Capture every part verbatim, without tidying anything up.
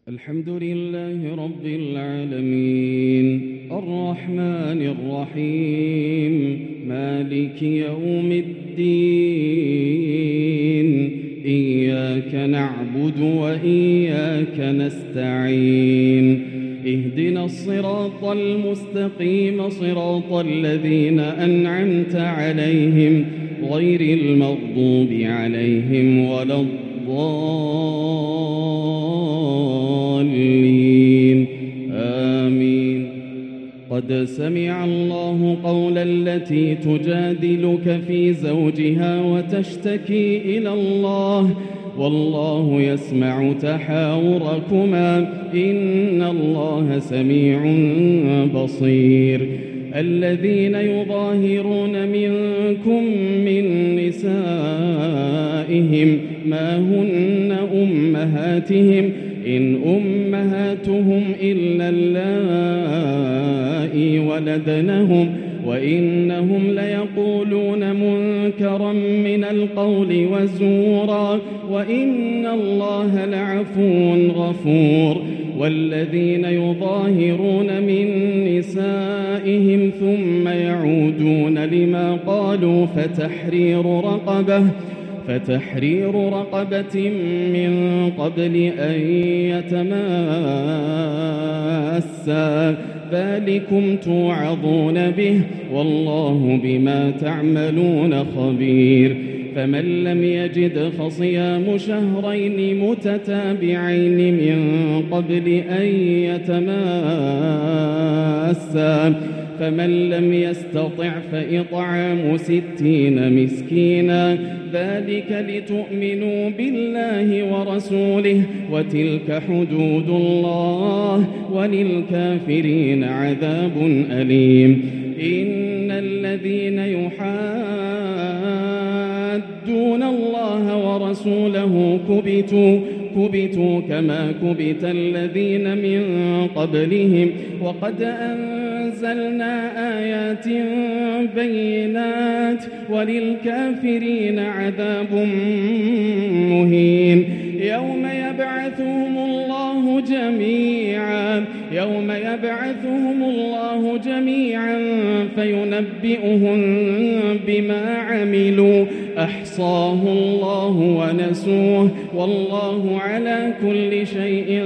الحمد لله رب العالمين الرحمن الرحيم مالك يوم الدين إياك نعبد وإياك نستعين اهدنا الصراط المستقيم صراط الذين أنعمت عليهم غير المغضوب عليهم ولا الضالين آمين. قد سمع الله قول التي تجادلك في زوجها وتشتكي إلى الله والله يسمع تحاوركما إن الله سميع بصير. الذين يظاهرون منكم من نسائهم ما هن أمهاتهم إن أمهاتهم إلا اللائي ولدنهم وإنهم ليقولون منكرا من القول وزورا وإن الله لعفو غفور. والذين يظاهرون من نسائهم ثم يعودون لما قالوا فتحرير رقبة فتحرير رقبة من قبل أن يتماسا ذلكم توعظون به والله بما تعملون خبير. فمن لم يجد فصيام شهرين متتابعين من قبل أن يتماسا فمن لم يستطع فإطعام ستين مسكينا ذلك لتؤمنوا بالله ورسوله وتلك حدود الله وللكافرين عذاب أليم. إن الذين يحادون الله ورسوله كبتوا كبتوا كما كبت الذين من قبلهم وقد أنزلنا آيات بينات وللكافرين عذاب مهين. يوم يبعثهم الله جميعا يوم يبعثهم الله جميعا فينبئهم بما عملوا أحصاه الله ونسوه والله على كل شيء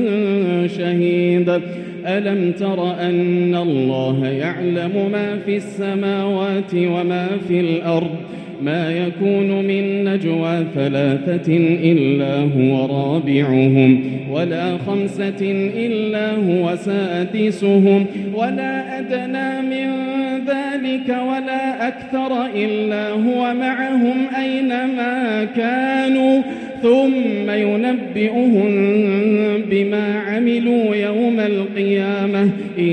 شهيد. ألم تر أن الله يعلم ما في السماوات وما في الأرض ما يكون من نجوى ثلاثة إلا هو رابعهم ولا خمسة إلا هو سادسهم ولا أدنى من ذلك ولا أكثر إلا هو معهم أينما كانوا ثم ينبئهم بما عملوا يوم القيامة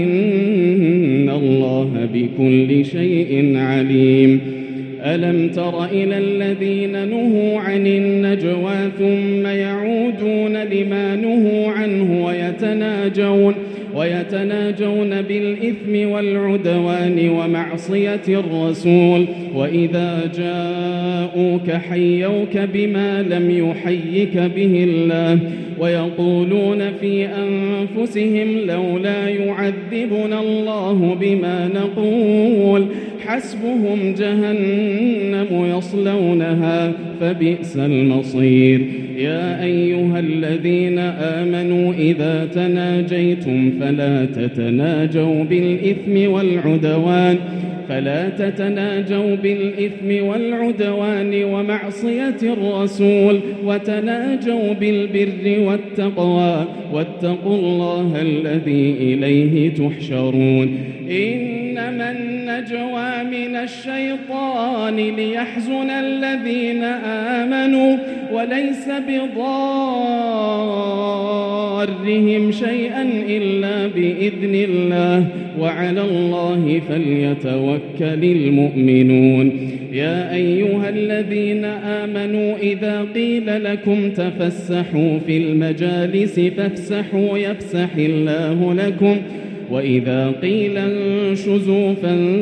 إن الله بكل شيء عليم. ألم تر إلى الذين نهوا عن النجوى ثم يعودون لما نهوا عنه ويتناجون ويتناجون بالإثم والعدوان ومعصية الرسول وإذا جاءوك حيوك بما لم يحيك به الله ويقولون في أنفسهم لولا يعذبنا الله بما نقول حسبهم جهنم يصلونها فبئس المصير. يا أيها الذين آمنوا إذا تناجيتم فلا تتناجوا بالإثم والعدوان فلا تتناجوا بالإثم والعدوان ومعصية الرسول وتناجوا بالبر والتقوى واتقوا الله الذي إليه تحشرون. إنما النجوى من الشيطان ليحزن الذين آمنوا وليس بضارهم شيئا إلا بإذن الله وعلى الله فليتوكل المؤمنون. يا أيها الذين آمنوا إذا قيل لكم تفسحوا في المجالس فافسحوا يفسح الله لكم وإذا قيل انشزوا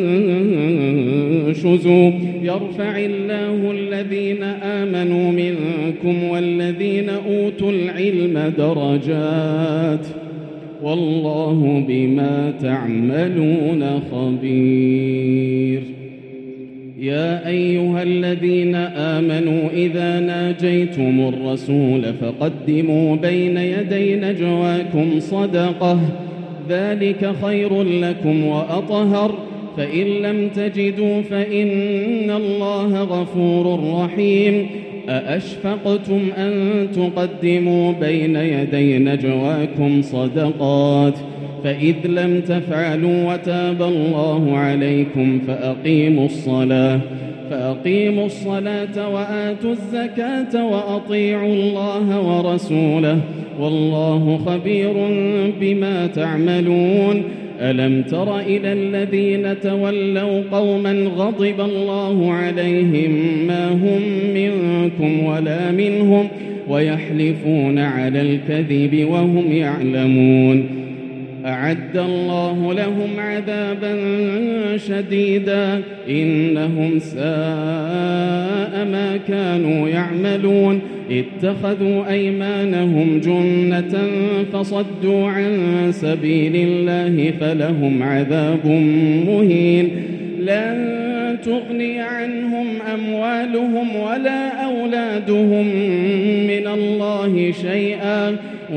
فانشزوا يرفع الله الذين آمنوا منكم والذين أوتوا العلم درجات والله بما تعملون خبير. يا أيها الذين آمنوا إذا ناجيتم الرسول فقدموا بين يدي نجواكم صدقة ذلك خير لكم وأطهر فإن لم تجدوا فإن الله غفور رحيم. أأشفقتم أن تقدموا بين يدي نجواكم صدقات فإذ لم تفعلوا وتاب الله عليكم فأقيموا الصلاة فأقيموا الصلاة وآتوا الزكاة وأطيعوا الله ورسوله والله خبير بما تعملون. ألم تر إلى الذين تولوا قوما غضب الله عليهم ما هم منكم ولا منهم ويحلفون على الكذب وهم يعلمون. أعد الله لهم عذابا شديدا إنهم ساء ما كانوا يعملون. اتخذوا أيمانهم جنة فصدوا عن سبيل الله فلهم عذاب مهين. لن تغني عنهم أموالهم ولا أولادهم من الله شيئا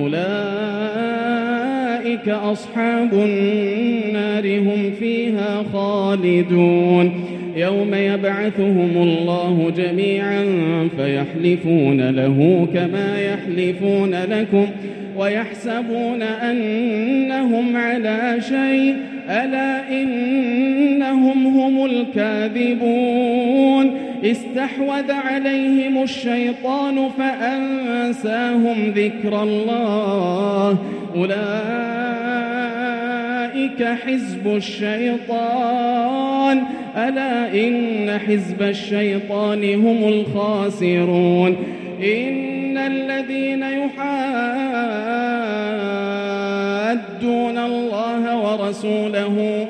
أولئك أصحاب النار هم فيها خالدون. يوم يبعثهم الله جميعا فيحلفون له كما يحلفون لكم ويحسبون أنهم على شيء ألا إنهم هم الكاذبون. استحوذ عليهم الشيطان فأنساهم ذكر الله أولئك حزب الشيطان ألا إن حزب الشيطان هم الخاسرون. إن الذين يحادون الله ورسوله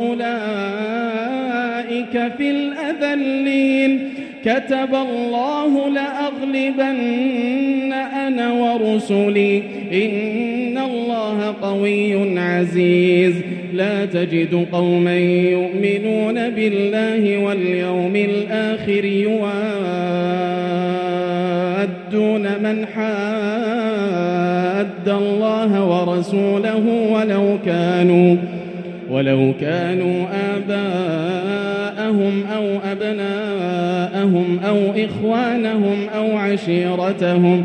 أولئك في الأذلين. كتب الله لأغلبن أنا ورسلي إن الله قوي عزيز. لا تجد قوما يؤمنون بالله واليوم الآخر يوادون من حاد الله ورسوله ولو كانوا ولو كانوا آباءهم أو أبناءهم أو إخوانهم أو عشيرتهم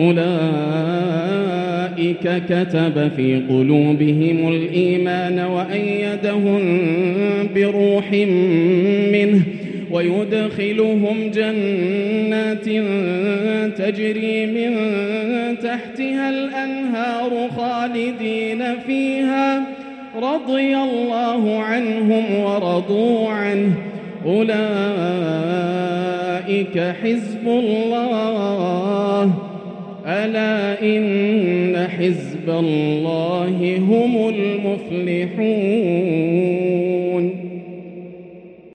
أولئك كتب في قلوبهم الإيمان وأيدهم بروح منه ويدخلهم جنات تجري من تحتها الأنهار خالدين فيها رضي الله عنهم ورضوا عنه أولئك حزب الله ألا إن حزب الله هم المفلحون.